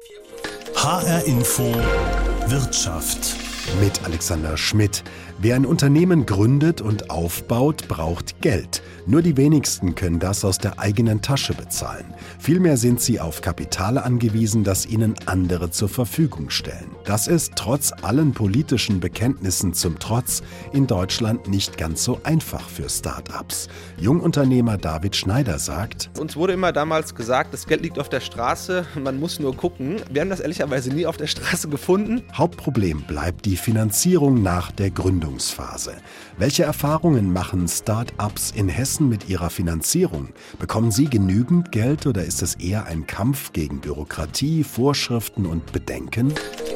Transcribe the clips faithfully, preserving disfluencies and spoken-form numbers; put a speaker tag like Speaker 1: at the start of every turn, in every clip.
Speaker 1: H R Info Wirtschaft
Speaker 2: mit Alexander Schmidt. Wer ein Unternehmen gründet und aufbaut, braucht Geld. Nur die wenigsten können das aus der eigenen Tasche bezahlen. Vielmehr sind sie auf Kapital angewiesen, das ihnen andere zur Verfügung stellen. Das ist trotz allen politischen Bekenntnissen zum Trotz in Deutschland nicht ganz so einfach für Start-ups. Jungunternehmer David Schneider sagt:
Speaker 3: Uns wurde immer damals gesagt, das Geld liegt auf der Straße, man muss nur gucken. Wir haben das ehrlicherweise nie auf der Straße gefunden.
Speaker 2: Hauptproblem bleibt die Finanzierung nach der Gründungsphase. Welche Erfahrungen machen Start-ups in Hessen mit ihrer Finanzierung? Bekommen sie genügend Geld oder ist es eher ein Kampf gegen Bürokratie, Vorschriften und Bedenken?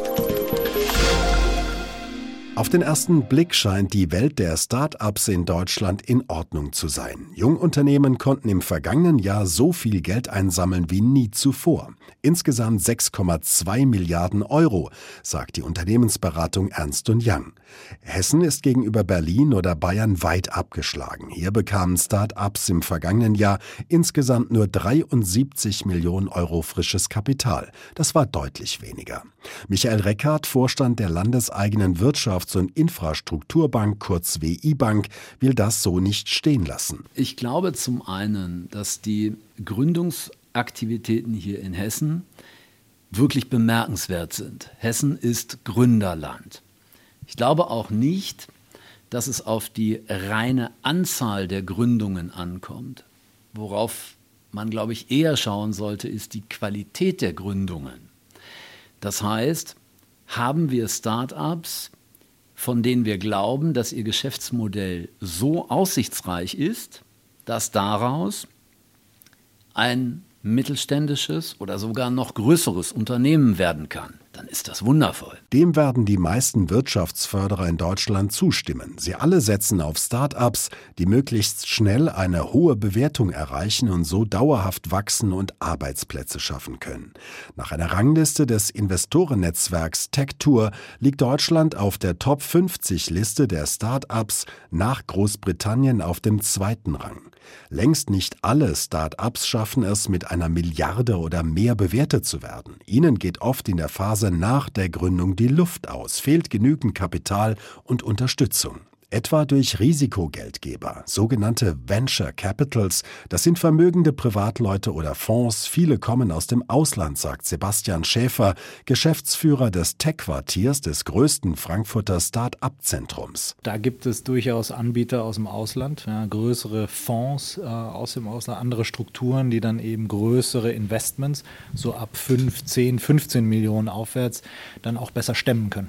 Speaker 2: Auf den ersten Blick scheint die Welt der Start-ups in Deutschland in Ordnung zu sein. Jungunternehmen konnten im vergangenen Jahr so viel Geld einsammeln wie nie zuvor. Insgesamt sechs Komma zwei Milliarden Euro, sagt die Unternehmensberatung Ernst und Young. Hessen ist gegenüber Berlin oder Bayern weit abgeschlagen. Hier bekamen Start-ups im vergangenen Jahr insgesamt nur dreiundsiebzig Millionen Euro frisches Kapital. Das war deutlich weniger. Michael Reckart, Vorstand der landeseigenen Wirtschafts- und Infrastrukturbank, kurz W I Bank, will das so nicht stehen lassen.
Speaker 4: Ich glaube zum einen, dass die Gründungsaktivitäten hier in Hessen wirklich bemerkenswert sind. Hessen ist Gründerland. Ich glaube auch nicht, dass es auf die reine Anzahl der Gründungen ankommt. Worauf man, glaube ich, eher schauen sollte, ist die Qualität der Gründungen. Das heißt, haben wir Start-ups, von denen wir glauben, dass ihr Geschäftsmodell so aussichtsreich ist, dass daraus ein mittelständisches oder sogar noch größeres Unternehmen werden kann, dann ist das wundervoll.
Speaker 2: Dem werden die meisten Wirtschaftsförderer in Deutschland zustimmen. Sie alle setzen auf Start-ups, die möglichst schnell eine hohe Bewertung erreichen und so dauerhaft wachsen und Arbeitsplätze schaffen können. Nach einer Rangliste des Investorennetzwerks Tech-Tour liegt Deutschland auf der Top fünfzig Liste der Start-ups nach Großbritannien auf dem zweiten Rang. Längst nicht alle Start-ups schaffen es, mit einer Milliarde oder mehr bewertet zu werden. Ihnen geht oft in der Phase nach der Gründung die Luft aus, fehlt genügend Kapital und Unterstützung. Etwa durch Risikogeldgeber, sogenannte Venture Capitals. Das sind vermögende Privatleute oder Fonds. Viele kommen aus dem Ausland, sagt Sebastian Schäfer, Geschäftsführer des Tech-Quartiers des größten Frankfurter Start-up-Zentrums.
Speaker 5: Da gibt es durchaus Anbieter aus dem Ausland, ja, größere Fonds äh, aus dem Ausland, andere Strukturen, die dann eben größere Investments, so ab fünf, zehn, fünfzehn Millionen aufwärts, dann auch besser stemmen können.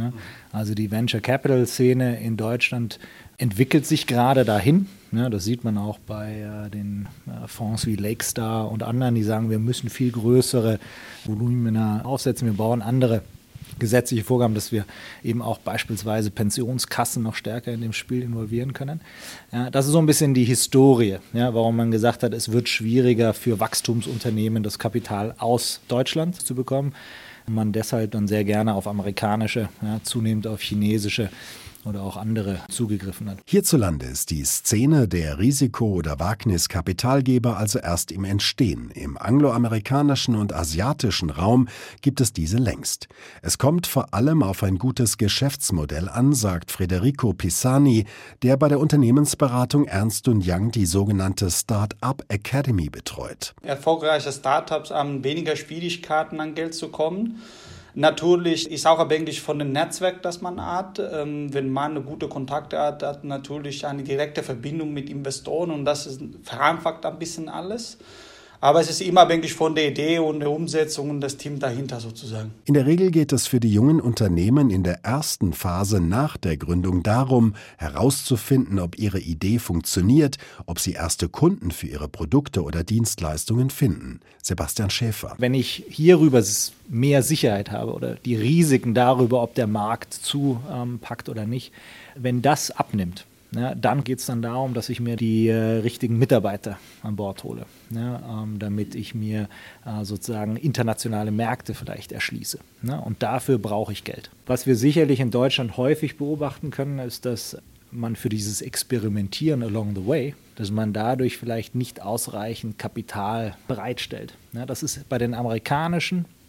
Speaker 5: Also die Venture Capital Szene in Deutschland entwickelt sich gerade dahin. Das sieht man auch bei den Fonds wie Lakestar und anderen, die sagen, wir müssen viel größere Volumina aufsetzen, wir brauchen andere gesetzliche Vorgaben, dass wir eben auch beispielsweise Pensionskassen noch stärker in dem Spiel involvieren können. Ja, das ist so ein bisschen die Historie, ja, warum man gesagt hat, es wird schwieriger für Wachstumsunternehmen, das Kapital aus Deutschland zu bekommen. Und man deshalb dann sehr gerne auf amerikanische, ja, zunehmend auf chinesische oder auch andere zugegriffen hat.
Speaker 2: Hierzulande ist die Szene der Risiko- oder Wagniskapitalgeber also erst im Entstehen. Im angloamerikanischen und asiatischen Raum gibt es diese längst. Es kommt vor allem auf ein gutes Geschäftsmodell an, sagt Federico Pisani, der bei der Unternehmensberatung Ernst und Young die sogenannte Start-up Academy betreut.
Speaker 6: Erfolgreiche Startups haben weniger Schwierigkeiten, an Geld zu kommen. Natürlich ist auch abhängig von dem Netzwerk, das man hat. Wenn man eine gute Kontakte hat, hat natürlich eine direkte Verbindung mit Investoren und das ist, vereinfacht ein bisschen alles. Aber es ist immer abhängig von der Idee und der Umsetzung und das Team dahinter sozusagen.
Speaker 2: In der Regel geht es für die jungen Unternehmen in der ersten Phase nach der Gründung darum, herauszufinden, ob ihre Idee funktioniert, ob sie erste Kunden für ihre Produkte oder Dienstleistungen finden. Sebastian Schäfer.
Speaker 5: Wenn ich hierüber mehr Sicherheit habe oder die Risiken darüber, ob der Markt zupackt oder nicht, wenn das abnimmt, ja, dann geht es dann darum, dass ich mir die äh, richtigen Mitarbeiter an Bord hole, ja, ähm, damit ich mir äh, sozusagen internationale Märkte vielleicht erschließe. Ja, und dafür brauche ich Geld. Was wir sicherlich in Deutschland häufig beobachten können, ist, dass man für dieses Experimentieren along the way, dass man dadurch vielleicht nicht ausreichend Kapital bereitstellt. Ja, das ist bei den amerikanischen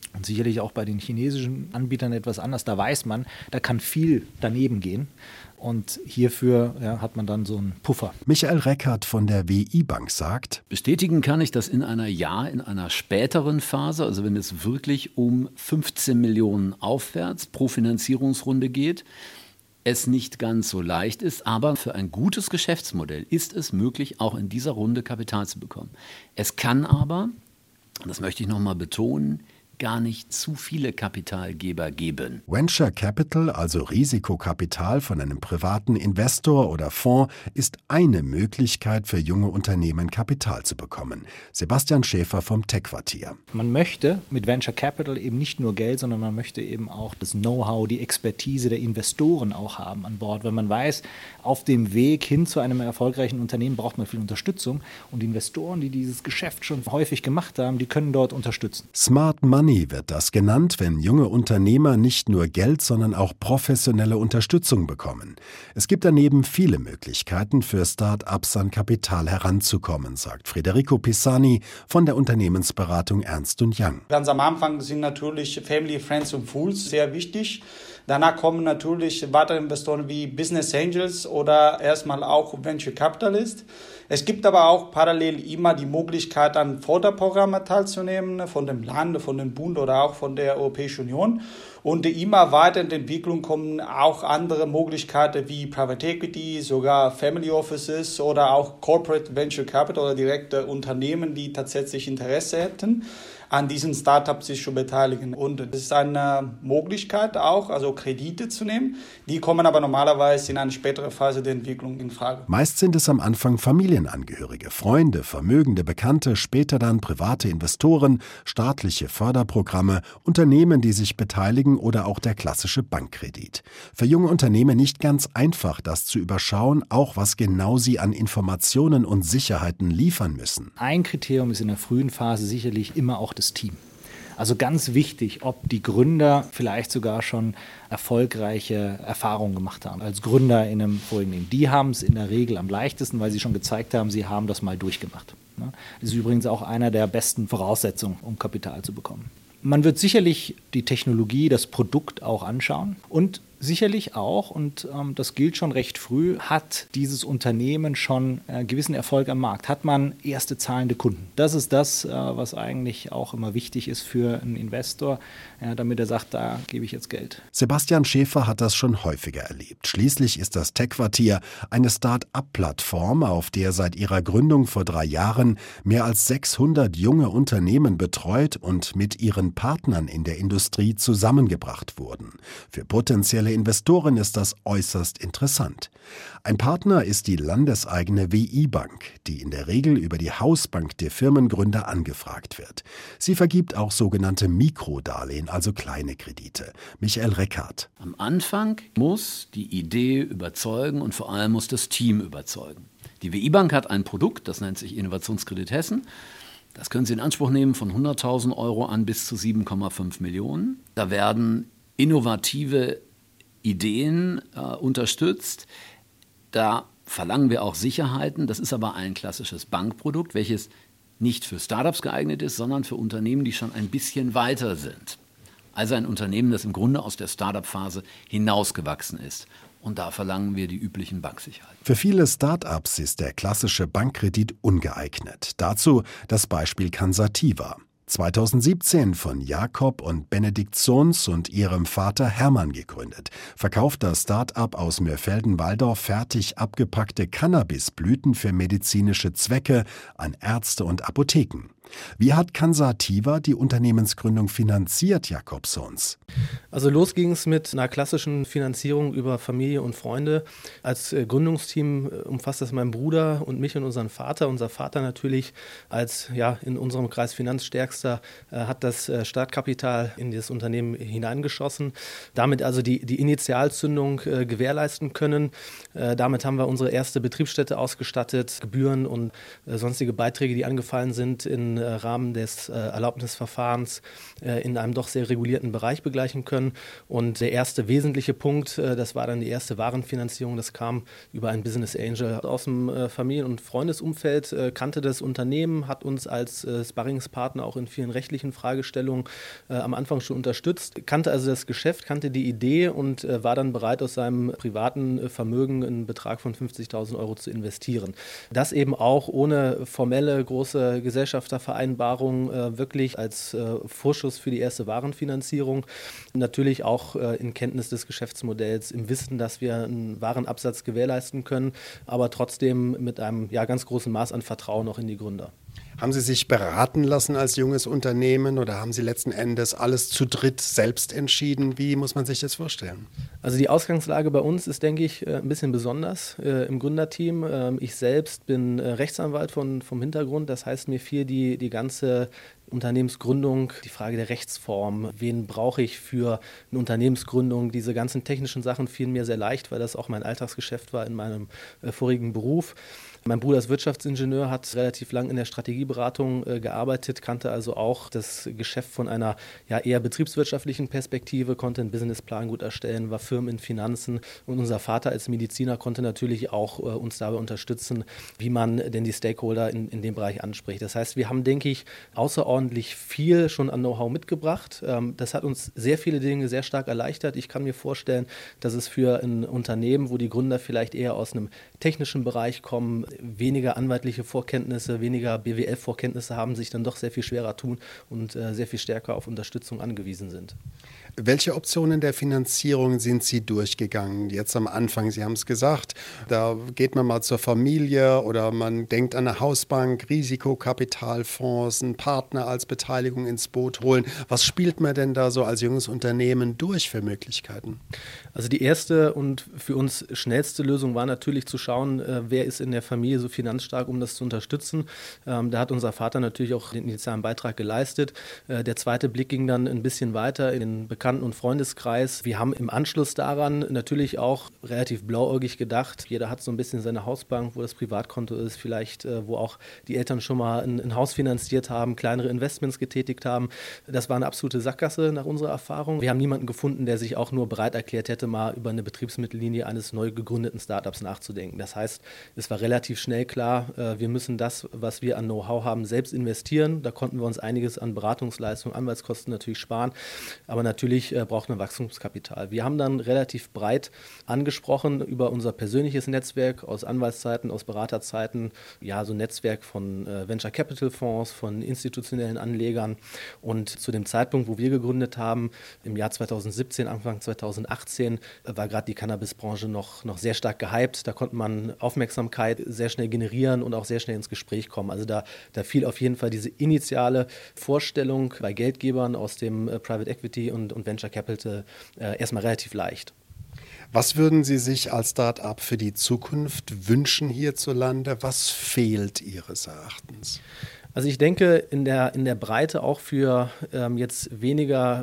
Speaker 5: Und sicherlich auch bei den chinesischen Anbietern etwas anders. Da weiß man, da kann viel daneben gehen. Und hierfür ja, hat man dann so einen Puffer.
Speaker 2: Michael Reckert von der W I-Bank sagt:
Speaker 4: Bestätigen kann ich, dass in einer ja, in einer späteren Phase, also wenn es wirklich um fünfzehn Millionen aufwärts pro Finanzierungsrunde geht, es nicht ganz so leicht ist, aber für ein gutes Geschäftsmodell ist es möglich, auch in dieser Runde Kapital zu bekommen. Es kann aber, und das möchte ich nochmal betonen, gar nicht zu viele Kapitalgeber geben.
Speaker 2: Venture Capital, also Risikokapital von einem privaten Investor oder Fonds, ist eine Möglichkeit für junge Unternehmen Kapital zu bekommen. Sebastian Schäfer vom Tech-Quartier.
Speaker 5: Man möchte mit Venture Capital eben nicht nur Geld, sondern man möchte eben auch das Know-how, die Expertise der Investoren auch haben an Bord, weil man weiß, auf dem Weg hin zu einem erfolgreichen Unternehmen braucht man viel Unterstützung und die Investoren, die dieses Geschäft schon häufig gemacht haben, die können dort unterstützen.
Speaker 2: Smart Money wird das genannt, wenn junge Unternehmer nicht nur Geld, sondern auch professionelle Unterstützung bekommen. Es gibt daneben viele Möglichkeiten für Start-ups an Kapital heranzukommen, sagt Federico Pisani von der Unternehmensberatung Ernst und Young.
Speaker 6: Ganz am Anfang sind natürlich Family, Friends und Fools sehr wichtig. Danach kommen natürlich weitere Investoren wie Business Angels oder erstmal auch Venture Capitalist. Es gibt aber auch parallel immer die Möglichkeit, an Förderprogrammen teilzunehmen, von dem Land, von dem Bund oder auch von der Europäischen Union. Und immer weiter in der Entwicklung kommen auch andere Möglichkeiten wie Private Equity, sogar Family Offices oder auch Corporate Venture Capital oder direkte Unternehmen, die tatsächlich Interesse hätten, an diesen Startups sich zu beteiligen. Und es ist eine Möglichkeit auch, also Kredite zu nehmen. Die kommen aber normalerweise in eine spätere Phase der Entwicklung in Frage.
Speaker 2: Meist sind es am Anfang Familienangehörige, Freunde, vermögende Bekannte, später dann private Investoren, staatliche Förderprogramme, Unternehmen, die sich beteiligen oder auch der klassische Bankkredit. Für junge Unternehmen nicht ganz einfach, das zu überschauen, auch was genau sie an Informationen und Sicherheiten liefern müssen.
Speaker 5: Ein Kriterium ist in der frühen Phase sicherlich immer auch das Team. Also ganz wichtig, ob die Gründer vielleicht sogar schon erfolgreiche Erfahrungen gemacht haben. Als Gründer in einem vorigen Leben. Die haben es in der Regel am leichtesten, weil sie schon gezeigt haben, sie haben das mal durchgemacht. Das ist übrigens auch einer der besten Voraussetzungen, um Kapital zu bekommen. Man wird sicherlich die Technologie, das Produkt auch anschauen und sicherlich auch, und ähm, das gilt schon recht früh, hat dieses Unternehmen schon äh, gewissen Erfolg am Markt. Hat man erste zahlende Kunden. Das ist das, äh, was eigentlich auch immer wichtig ist für einen Investor, äh, damit er sagt, da gebe ich jetzt Geld.
Speaker 2: Sebastian Schäfer hat das schon häufiger erlebt. Schließlich ist das Tech-Quartier eine Start-up-Plattform, auf der seit ihrer Gründung vor drei Jahren mehr als sechshundert junge Unternehmen betreut und mit ihren Partnern in der Industrie zusammengebracht wurden. Für potenzielle Investoren ist das äußerst interessant. Ein Partner ist die landeseigene W I-Bank, die in der Regel über die Hausbank der Firmengründer angefragt wird. Sie vergibt auch sogenannte Mikrodarlehen, also kleine Kredite. Michael Reckert.
Speaker 4: Am Anfang muss die Idee überzeugen und vor allem muss das Team überzeugen. Die W I-Bank hat ein Produkt, das nennt sich Innovationskredit Hessen. Das können Sie in Anspruch nehmen von hunderttausend Euro an bis zu sieben Komma fünf Millionen. Da werden innovative Ideen äh, unterstützt. Da verlangen wir auch Sicherheiten. Das ist aber ein klassisches Bankprodukt, welches nicht für Startups geeignet ist, sondern für Unternehmen, die schon ein bisschen weiter sind. Also ein Unternehmen, das im Grunde aus der Startup-Phase hinausgewachsen ist. Und da verlangen wir die üblichen Banksicherheiten.
Speaker 2: Für viele Start-ups ist der klassische Bankkredit ungeeignet. Dazu das Beispiel Cansativa. zweitausendsiebzehn von Jakob und Benedikt Sohns und ihrem Vater Hermann gegründet, verkauft das Start-up aus Mörfelden-Walldorf fertig abgepackte Cannabisblüten für medizinische Zwecke an Ärzte und Apotheken. Wie hat Cansativa die Unternehmensgründung finanziert, Jakob Sohns?
Speaker 7: Also los ging es mit einer klassischen Finanzierung über Familie und Freunde. Als äh, Gründungsteam äh, umfasst das meinen Bruder und mich und unseren Vater. Unser Vater natürlich als ja in unserem Kreis Finanzstärkster äh, hat das äh, Startkapital in das Unternehmen hineingeschossen. Damit also die, die Initialzündung äh, gewährleisten können. Äh, damit haben wir unsere erste Betriebsstätte ausgestattet, Gebühren und äh, sonstige Beiträge, die angefallen sind, in Rahmen des Erlaubnisverfahrens in einem doch sehr regulierten Bereich begleichen können. Und der erste wesentliche Punkt, das war dann die erste Warenfinanzierung, das kam über einen Business Angel aus dem Familien- und Freundesumfeld, kannte das Unternehmen, hat uns als Sparringspartner auch in vielen rechtlichen Fragestellungen am Anfang schon unterstützt, kannte also das Geschäft, kannte die Idee und war dann bereit, aus seinem privaten Vermögen einen Betrag von fünfzigtausend Euro zu investieren. Das eben auch ohne formelle große Gesellschaftervereinbarung, äh, wirklich als äh, Vorschuss für die erste Warenfinanzierung. Natürlich auch äh, in Kenntnis des Geschäftsmodells, im Wissen, dass wir einen Warenabsatz gewährleisten können, aber trotzdem mit einem ja, ganz großen Maß an Vertrauen auch in die Gründer.
Speaker 2: Haben Sie sich beraten lassen als junges Unternehmen oder haben Sie letzten Endes alles zu dritt selbst entschieden? Wie muss man sich das vorstellen?
Speaker 7: Also die Ausgangslage bei uns ist, denke ich, ein bisschen besonders äh, im Gründerteam. Ähm, ich selbst bin äh, Rechtsanwalt von, vom Hintergrund. Das heißt, mir fiel die, die ganze Unternehmensgründung, die Frage der Rechtsform, wen brauche ich für eine Unternehmensgründung, diese ganzen technischen Sachen fielen mir sehr leicht, weil das auch mein Alltagsgeschäft war in meinem äh, vorigen Beruf. Mein Bruder ist Wirtschaftsingenieur, hat relativ lang in der Strategieberatung äh, gearbeitet, kannte also auch das Geschäft von einer ja, eher betriebswirtschaftlichen Perspektive, konnte einen Businessplan gut erstellen, war Firmen in Finanzen und unser Vater als Mediziner konnte natürlich auch äh, uns dabei unterstützen, wie man denn die Stakeholder in, in dem Bereich anspricht. Das heißt, wir haben, denke ich, außerordentlich viel schon an Know-how mitgebracht. Ähm, das hat uns sehr viele Dinge sehr stark erleichtert. Ich kann mir vorstellen, dass es für ein Unternehmen, wo die Gründer vielleicht eher aus einem technischen Bereich kommen, weniger anwaltliche Vorkenntnisse, weniger B W L-Vorkenntnisse haben, sich dann doch sehr viel schwerer tun und äh, sehr viel stärker auf Unterstützung angewiesen sind.
Speaker 2: Welche Optionen der Finanzierung sind Sie durchgegangen? Jetzt am Anfang, Sie haben es gesagt, da geht man mal zur Familie oder man denkt an eine Hausbank, Risikokapitalfonds, einen Partner als Beteiligung ins Boot holen. Was spielt man denn da so als junges Unternehmen durch für Möglichkeiten?
Speaker 7: Also die erste und für uns schnellste Lösung war natürlich zu schauen, äh, wer ist in der Familie so finanzstark, um das zu unterstützen. Ähm, da hat unser Vater natürlich auch den initialen Beitrag geleistet. Äh, der zweite Blick ging dann ein bisschen weiter in den Bekannten- und Freundeskreis. Wir haben im Anschluss daran natürlich auch relativ blauäugig gedacht. Jeder hat so ein bisschen seine Hausbank, wo das Privatkonto ist, vielleicht äh, wo auch die Eltern schon mal ein, ein Haus finanziert haben, kleinere Investments getätigt haben. Das war eine absolute Sackgasse nach unserer Erfahrung. Wir haben niemanden gefunden, der sich auch nur bereit erklärt hätte, mal über eine Betriebsmittellinie eines neu gegründeten Startups nachzudenken. Das heißt, es war relativ schnell klar, äh, wir müssen das, was wir an Know-how haben, selbst investieren. Da konnten wir uns einiges an Beratungsleistungen, Anwaltskosten natürlich sparen, aber natürlich äh, braucht man Wachstumskapital. Wir haben dann relativ breit angesprochen über unser persönliches Netzwerk aus Anwaltszeiten, aus Beraterzeiten, ja, so ein Netzwerk von äh, Venture Capital Fonds, von institutionellen Anlegern und zu dem Zeitpunkt, wo wir gegründet haben, im Jahr zweitausendsiebzehn, Anfang zweitausendachtzehn, äh, war gerade die Cannabisbranche noch, noch sehr stark gehypt. Da konnte man Aufmerksamkeit sehr schnell generieren und auch sehr schnell ins Gespräch kommen. Also da, da fiel auf jeden Fall diese initiale Vorstellung bei Geldgebern aus dem äh, Private Equity und, und Venture Capital äh, erstmal relativ leicht.
Speaker 2: Was würden Sie sich als Start-up für die Zukunft wünschen hierzulande? Was fehlt Ihres Erachtens?
Speaker 7: Also ich denke, in der, in der Breite auch für ähm, jetzt weniger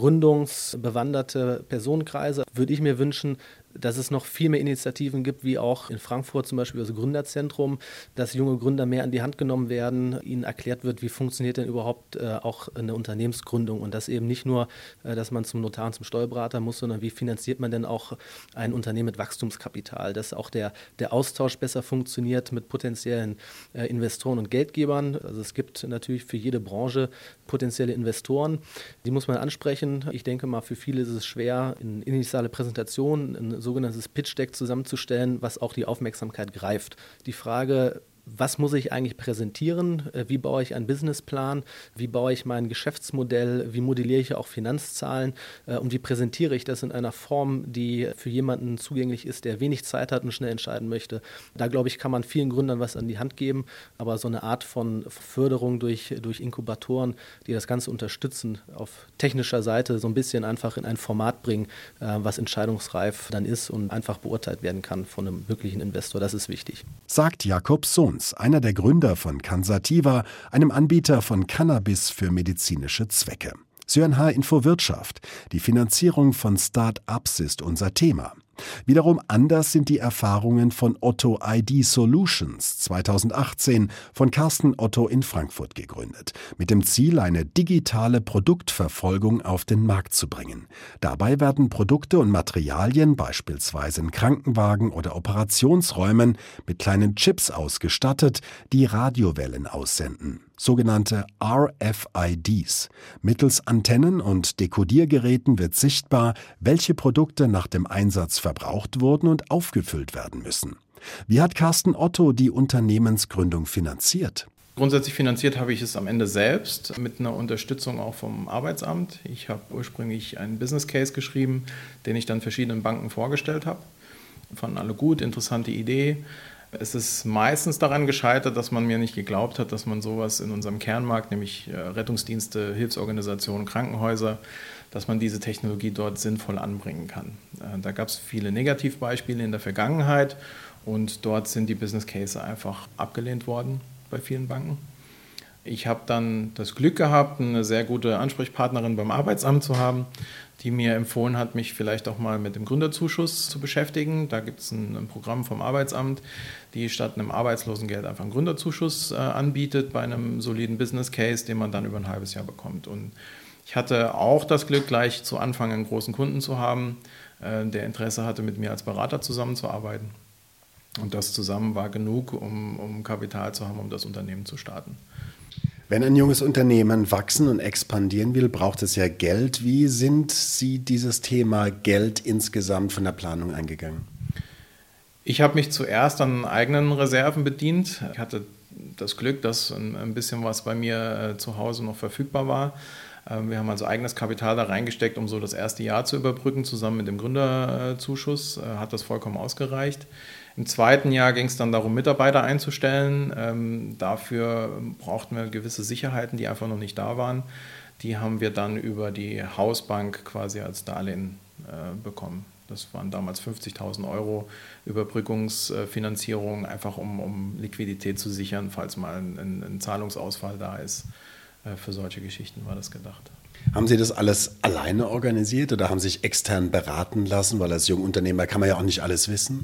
Speaker 7: gründungsbewanderte Personenkreise würde ich mir wünschen, dass es noch viel mehr Initiativen gibt, wie auch in Frankfurt zum Beispiel das Gründerzentrum, dass junge Gründer mehr an die Hand genommen werden, ihnen erklärt wird, wie funktioniert denn überhaupt äh, auch eine Unternehmensgründung und das eben nicht nur, äh, dass man zum Notar und zum Steuerberater muss, sondern wie finanziert man denn auch ein Unternehmen mit Wachstumskapital, dass auch der, der Austausch besser funktioniert mit potenziellen äh, Investoren und Geldgebern. Also es gibt natürlich für jede Branche potenzielle Investoren, die muss man ansprechen. Ich denke mal, für viele ist es schwer, in initiale Präsentationen, in sogenanntes Pitch-Deck zusammenzustellen, was auch die Aufmerksamkeit greift. Die Frage, was muss ich eigentlich präsentieren? Wie baue ich einen Businessplan? Wie baue ich mein Geschäftsmodell? Wie modelliere ich auch Finanzzahlen? Und wie präsentiere ich das in einer Form, die für jemanden zugänglich ist, der wenig Zeit hat und schnell entscheiden möchte? Da, glaube ich, kann man vielen Gründern was an die Hand geben. Aber so eine Art von Förderung durch, durch Inkubatoren, die das Ganze unterstützen, auf technischer Seite so ein bisschen einfach in ein Format bringen, was entscheidungsreif dann ist und einfach beurteilt werden kann von einem wirklichen Investor. Das ist wichtig.
Speaker 2: Sagt Jakob Sohns, einer der Gründer von Cansativa, einem Anbieter von Cannabis für medizinische Zwecke. Sie hören H-Info Wirtschaft. Die Finanzierung von Start-ups ist unser Thema. Wiederum anders sind die Erfahrungen von Otto I D Solutions, zweitausendachtzehn von Carsten Otto in Frankfurt gegründet, mit dem Ziel, eine digitale Produktverfolgung auf den Markt zu bringen. Dabei werden Produkte und Materialien, beispielsweise in Krankenwagen oder Operationsräumen, mit kleinen Chips ausgestattet, die Radiowellen aussenden. Sogenannte R F I Ds. Mittels Antennen und Dekodiergeräten wird sichtbar, welche Produkte nach dem Einsatz verbraucht wurden und aufgefüllt werden müssen. Wie hat Carsten Otto die Unternehmensgründung finanziert?
Speaker 8: Grundsätzlich finanziert habe ich es am Ende selbst, mit einer Unterstützung auch vom Arbeitsamt. Ich habe ursprünglich einen Business Case geschrieben, den ich dann verschiedenen Banken vorgestellt habe. Fanden alle gut, interessante Idee. Es ist meistens daran gescheitert, dass man mir nicht geglaubt hat, dass man sowas in unserem Kernmarkt, nämlich Rettungsdienste, Hilfsorganisationen, Krankenhäuser, dass man diese Technologie dort sinnvoll anbringen kann. Da gab es viele Negativbeispiele in der Vergangenheit und dort sind die Business Case einfach abgelehnt worden bei vielen Banken. Ich habe dann das Glück gehabt, eine sehr gute Ansprechpartnerin beim Arbeitsamt zu haben, die mir empfohlen hat, mich vielleicht auch mal mit dem Gründerzuschuss zu beschäftigen. Da gibt es ein, ein Programm vom Arbeitsamt, die statt einem Arbeitslosengeld einfach einen Gründerzuschuss äh, anbietet bei einem soliden Business Case, den man dann über ein halbes Jahr bekommt. Und ich hatte auch das Glück, gleich zu Anfang einen großen Kunden zu haben, äh, der Interesse hatte, mit mir als Berater zusammenzuarbeiten. Und das zusammen war genug, um, um Kapital zu haben, um das Unternehmen zu starten.
Speaker 2: Wenn ein junges Unternehmen wachsen und expandieren will, braucht es ja Geld. Wie sind Sie dieses Thema Geld insgesamt von der Planung eingegangen?
Speaker 8: Ich habe mich zuerst an eigenen Reserven bedient. Ich hatte das Glück, dass ein bisschen was bei mir zu Hause noch verfügbar war. Wir haben also eigenes Kapital da reingesteckt, um so das erste Jahr zu überbrücken, zusammen mit dem Gründerzuschuss. Hat das vollkommen ausgereicht. Im zweiten Jahr ging es dann darum, Mitarbeiter einzustellen. Ähm, dafür brauchten wir gewisse Sicherheiten, die einfach noch nicht da waren. Die haben wir dann über die Hausbank quasi als Darlehen äh, bekommen. Das waren damals fünfzigtausend Euro Überbrückungsfinanzierung, einfach um, um Liquidität zu sichern, falls mal ein, ein, ein Zahlungsausfall da ist. Äh, für solche Geschichten war das gedacht.
Speaker 2: Haben Sie das alles alleine organisiert oder haben Sie sich extern beraten lassen? Weil als Jungunternehmer kann man ja auch nicht alles wissen.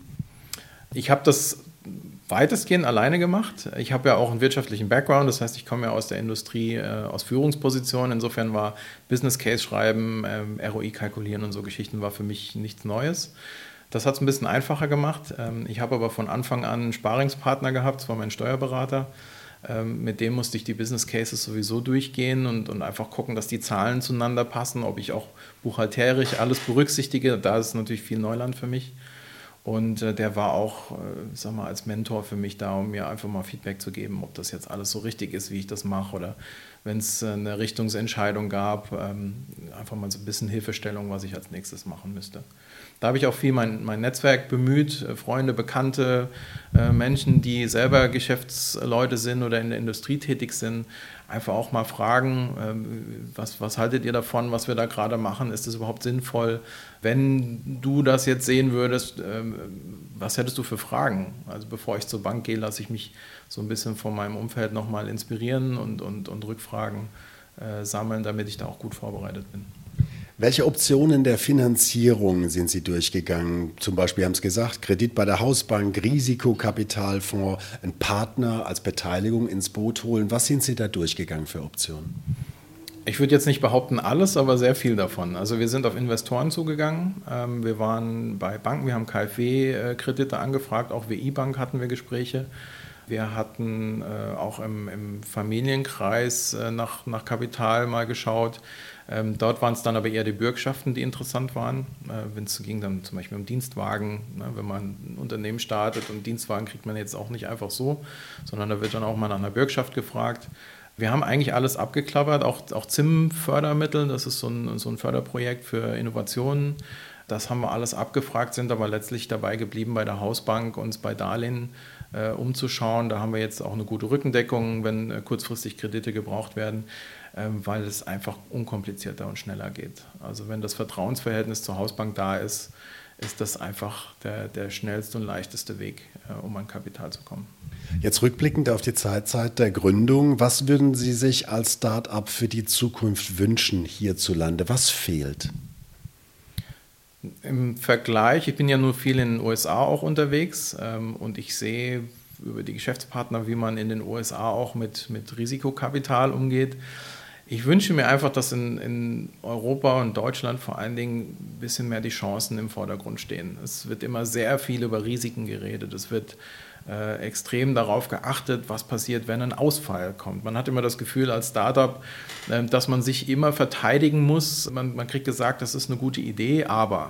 Speaker 8: Ich habe das weitestgehend alleine gemacht. Ich habe ja auch einen wirtschaftlichen Background, das heißt, ich komme ja aus der Industrie, äh, aus Führungspositionen. Insofern war Business Case schreiben, ähm, R O I kalkulieren und so Geschichten war für mich nichts Neues. Das hat es ein bisschen einfacher gemacht. Ähm, ich habe aber von Anfang an einen Sparingspartner gehabt, das war mein Steuerberater. Ähm, mit dem musste ich die Business Cases sowieso durchgehen und, und einfach gucken, dass die Zahlen zueinander passen, ob ich auch buchhalterisch alles berücksichtige. Da ist natürlich viel Neuland für mich. Und äh, der war auch, äh, sag mal, als Mentor für mich da, um mir einfach mal Feedback zu geben, ob das jetzt alles so richtig ist, wie ich das mache. Oder wenn es äh, eine Richtungsentscheidung gab, ähm, einfach mal so ein bisschen Hilfestellung, was ich als nächstes machen müsste. Da habe ich auch viel mein, mein Netzwerk bemüht, äh, Freunde, Bekannte, äh, Menschen, die selber Geschäftsleute sind oder in der Industrie tätig sind, einfach auch mal fragen, äh, was, was haltet ihr davon, was wir da gerade machen, ist das überhaupt sinnvoll? Wenn du das jetzt sehen würdest, äh, was hättest du für Fragen? Also bevor ich zur Bank gehe, lasse ich mich so ein bisschen von meinem Umfeld nochmal inspirieren und, und, und Rückfragen äh, sammeln, damit ich da auch gut vorbereitet bin.
Speaker 2: Welche Optionen der Finanzierung sind Sie durchgegangen? Zum Beispiel haben Sie gesagt, Kredit bei der Hausbank, Risikokapitalfonds, einen Partner als Beteiligung ins Boot holen. Was sind Sie da durchgegangen für Optionen?
Speaker 8: Ich würde jetzt nicht behaupten alles, aber sehr viel davon. Also wir sind auf Investoren zugegangen. Wir waren bei Banken, wir haben K f W-Kredite angefragt, auch W I-Bank hatten wir Gespräche. Wir hatten auch im, im Familienkreis nach, nach Kapital mal geschaut. Ähm, dort waren es dann aber eher die Bürgschaften, die interessant waren. Äh, wenn es ging dann zum Beispiel um Dienstwagen, ne, wenn man ein Unternehmen startet und Dienstwagen kriegt man jetzt auch nicht einfach so, sondern da wird dann auch mal nach einer Bürgschaft gefragt. Wir haben eigentlich alles abgeklappert, auch, auch Z I M-Fördermittel, das ist so ein, so ein Förderprojekt für Innovationen. Das haben wir alles abgefragt, sind aber letztlich dabei geblieben, bei der Hausbank uns bei Darlehen äh, umzuschauen. Da haben wir jetzt auch eine gute Rückendeckung, wenn äh, kurzfristig Kredite gebraucht werden, äh, weil es einfach unkomplizierter und schneller geht. Also wenn das Vertrauensverhältnis zur Hausbank da ist, ist das einfach der, der schnellste und leichteste Weg, äh, um an Kapital zu kommen.
Speaker 2: Jetzt rückblickend auf die Zeit, Zeit der Gründung, was würden Sie sich als Start-up für die Zukunft wünschen hierzulande? Was fehlt?
Speaker 8: Im Vergleich, ich bin ja nur viel in den U S A auch unterwegs ähm, und ich sehe über die Geschäftspartner, wie man in den U S A auch mit, mit Risikokapital umgeht. Ich wünsche mir einfach, dass in, in Europa und Deutschland vor allen Dingen ein bisschen mehr die Chancen im Vordergrund stehen. Es wird immer sehr viel über Risiken geredet. Es wird äh, extrem darauf geachtet, was passiert, wenn ein Ausfall kommt. Man hat immer das Gefühl als Startup, äh, dass man sich immer verteidigen muss. Man, man kriegt gesagt, das ist eine gute Idee, aber...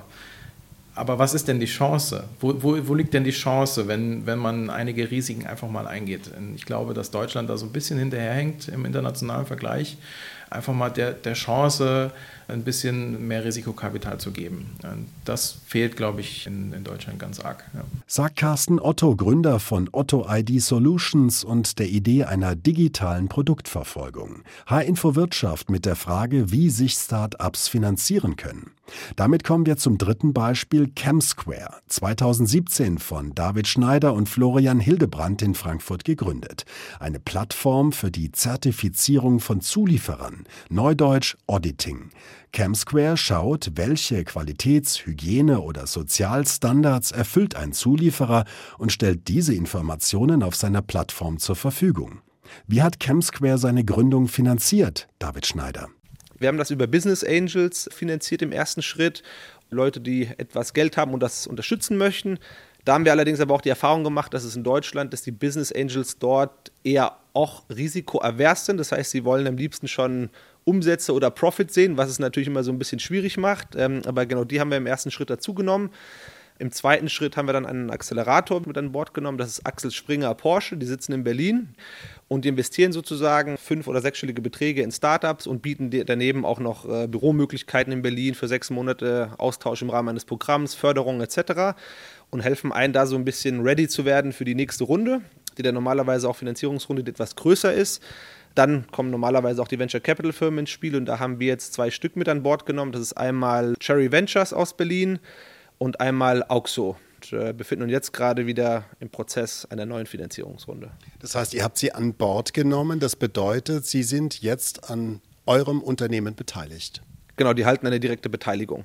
Speaker 8: Aber was ist denn die Chance? Wo, wo, wo liegt denn die Chance, wenn, wenn man einige Risiken einfach mal eingeht? Ich glaube, dass Deutschland da so ein bisschen hinterherhängt im internationalen Vergleich. Einfach mal der, der Chance, ein bisschen mehr Risikokapital zu geben. Das fehlt, glaube ich, in, in Deutschland ganz arg. Ja.
Speaker 2: Sagt Carsten Otto, Gründer von Otto I D Solutions und der Idee einer digitalen Produktverfolgung. H-Info Wirtschaft mit der Frage, wie sich Start-ups finanzieren können. Damit kommen wir zum dritten Beispiel, ChemSquare, zweitausendsiebzehn von David Schneider und Florian Hildebrandt in Frankfurt gegründet. Eine Plattform für die Zertifizierung von Zulieferern, neudeutsch Auditing. ChemSquare schaut, welche Qualitäts-, Hygiene- oder Sozialstandards erfüllt ein Zulieferer und stellt diese Informationen auf seiner Plattform zur Verfügung. Wie hat ChemSquare seine Gründung finanziert, David Schneider?
Speaker 3: Wir haben das über Business Angels finanziert im ersten Schritt. Leute, die etwas Geld haben und das unterstützen möchten. Da haben wir allerdings aber auch die Erfahrung gemacht, dass es in Deutschland, dass die Business Angels dort eher auch risikoavers sind. Das heißt, sie wollen am liebsten schon Umsätze oder Profit sehen, was es natürlich immer so ein bisschen schwierig macht. Aber genau die haben wir im ersten Schritt dazu genommen. Im zweiten Schritt haben wir dann einen Accelerator mit an Bord genommen, das ist Axel Springer Porsche, die sitzen in Berlin und die investieren sozusagen fünf- oder sechsstellige Beträge in Startups und bieten daneben auch noch äh, Büromöglichkeiten in Berlin für sechs Monate, Austausch im Rahmen eines Programms, Förderung et cetera und helfen einen da so ein bisschen ready zu werden für die nächste Runde, die dann normalerweise auch Finanzierungsrunde, die etwas größer ist. Dann kommen normalerweise auch die Venture Capital Firmen ins Spiel und da haben wir jetzt zwei Stück mit an Bord genommen. Das ist einmal Cherry Ventures aus Berlin und einmal Auxo. Wir befinden uns jetzt gerade wieder im Prozess einer neuen Finanzierungsrunde.
Speaker 2: Das heißt, ihr habt sie an Bord genommen. Das bedeutet, sie sind jetzt an eurem Unternehmen beteiligt.
Speaker 3: Genau, die halten eine direkte Beteiligung.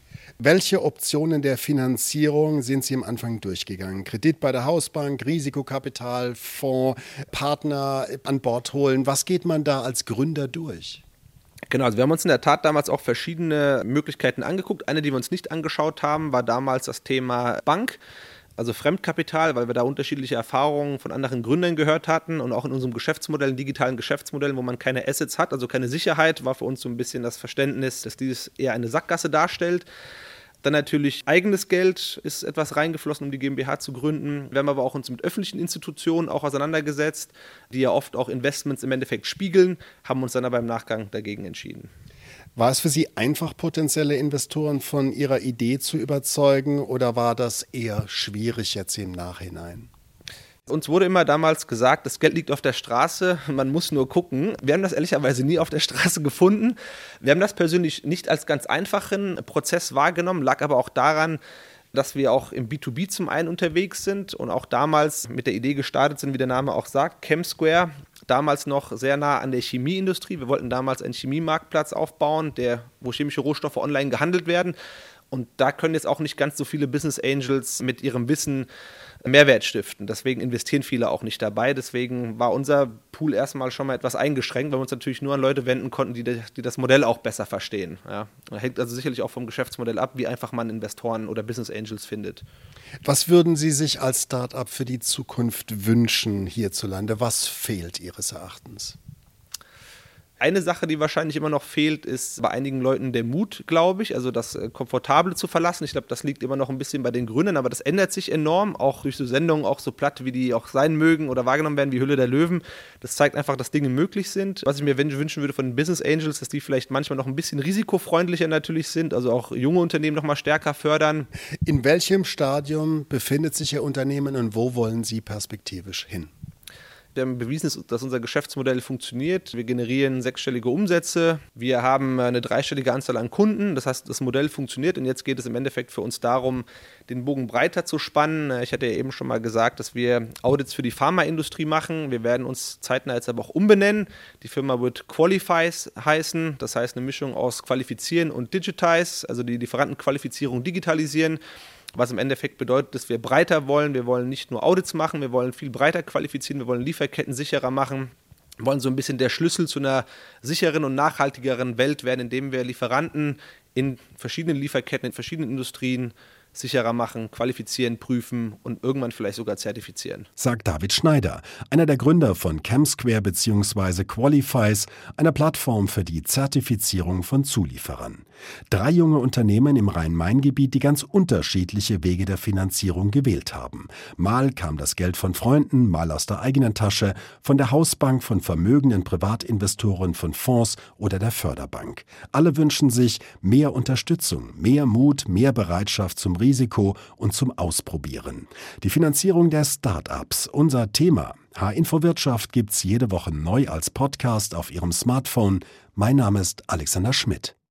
Speaker 2: Welche Optionen der Finanzierung sind Sie am Anfang durchgegangen? Kredit bei der Hausbank, Risikokapital, Fonds, Partner an Bord holen. Was geht man da als Gründer durch?
Speaker 3: Genau, also wir haben uns in der Tat damals auch verschiedene Möglichkeiten angeguckt. Eine, die wir uns nicht angeschaut haben, war damals das Thema Bank, also Fremdkapital, weil wir da unterschiedliche Erfahrungen von anderen Gründern gehört hatten und auch in unserem Geschäftsmodell, in digitalen Geschäftsmodellen, wo man keine Assets hat, also keine Sicherheit, war für uns so ein bisschen das Verständnis, dass dieses eher eine Sackgasse darstellt. Dann natürlich eigenes Geld ist etwas reingeflossen, um die GmbH zu gründen. Wir haben aber auch uns mit öffentlichen Institutionen auch auseinandergesetzt, die ja oft auch Investments im Endeffekt spiegeln, haben uns dann aber im Nachgang dagegen entschieden.
Speaker 2: War es für Sie einfach, potenzielle Investoren von Ihrer Idee zu überzeugen oder war das eher schwierig jetzt im Nachhinein?
Speaker 3: Uns wurde immer damals gesagt, das Geld liegt auf der Straße, man muss nur gucken. Wir haben das ehrlicherweise nie auf der Straße gefunden. Wir haben das persönlich nicht als ganz einfachen Prozess wahrgenommen, lag aber auch daran, dass wir auch im B zwei B zum einen unterwegs sind und auch damals mit der Idee gestartet sind, wie der Name auch sagt, ChemSquare, damals noch sehr nah an der Chemieindustrie. Wir wollten damals einen Chemiemarktplatz aufbauen, der, wo chemische Rohstoffe online gehandelt werden. Und da können jetzt auch nicht ganz so viele Business Angels mit ihrem Wissen Mehrwert stiften. Deswegen investieren viele auch nicht dabei. Deswegen war unser Pool erstmal schon mal etwas eingeschränkt, weil wir uns natürlich nur an Leute wenden konnten, die, die das Modell auch besser verstehen. Ja. Das hängt also sicherlich auch vom Geschäftsmodell ab, wie einfach man Investoren oder Business Angels findet.
Speaker 2: Was würden Sie sich als Start-up für die Zukunft wünschen hierzulande? Was fehlt Ihres Erachtens?
Speaker 3: Eine Sache, die wahrscheinlich immer noch fehlt, ist bei einigen Leuten der Mut, glaube ich, also das Komfortable zu verlassen. Ich glaube, das liegt immer noch ein bisschen bei den Gründern, aber das ändert sich enorm, auch durch so Sendungen, auch so platt, wie die auch sein mögen oder wahrgenommen werden, wie Hülle der Löwen. Das zeigt einfach, dass Dinge möglich sind. Was ich mir wünschen würde von den Business Angels, dass die vielleicht manchmal noch ein bisschen risikofreundlicher natürlich sind, also auch junge Unternehmen noch mal stärker fördern.
Speaker 2: In welchem Stadium befindet sich Ihr Unternehmen und wo wollen Sie perspektivisch hin?
Speaker 3: Wir haben bewiesen, dass unser Geschäftsmodell funktioniert. Wir generieren sechsstellige Umsätze. Wir haben eine dreistellige Anzahl an Kunden. Das heißt, das Modell funktioniert und jetzt geht es im Endeffekt für uns darum, den Bogen breiter zu spannen. Ich hatte ja eben schon mal gesagt, dass wir Audits für die Pharmaindustrie machen. Wir werden uns zeitnah jetzt aber auch umbenennen. Die Firma wird Qualifies heißen. Das heißt eine Mischung aus Qualifizieren und Digitize, also die Lieferantenqualifizierung digitalisieren. Was im Endeffekt bedeutet, dass wir breiter wollen. Wir wollen nicht nur Audits machen, wir wollen viel breiter qualifizieren, wir wollen Lieferketten sicherer machen. Wir wollen so ein bisschen der Schlüssel zu einer sicheren und nachhaltigeren Welt werden, indem wir Lieferanten in verschiedenen Lieferketten, in verschiedenen Industrien sicherer machen, qualifizieren, prüfen und irgendwann vielleicht sogar zertifizieren.
Speaker 2: Sagt David Schneider, einer der Gründer von ChemSquare bzw. Qualifies, einer Plattform für die Zertifizierung von Zulieferern. Drei junge Unternehmen im Rhein-Main-Gebiet, die ganz unterschiedliche Wege der Finanzierung gewählt haben. Mal kam das Geld von Freunden, mal aus der eigenen Tasche, von der Hausbank, von vermögenden Privatinvestoren, von Fonds oder der Förderbank. Alle wünschen sich mehr Unterstützung, mehr Mut, mehr Bereitschaft zum Risiko und zum Ausprobieren. Die Finanzierung der Start-ups, unser Thema. H-Info Wirtschaft gibt's jede Woche neu als Podcast auf Ihrem Smartphone. Mein Name ist Alexander Schmidt.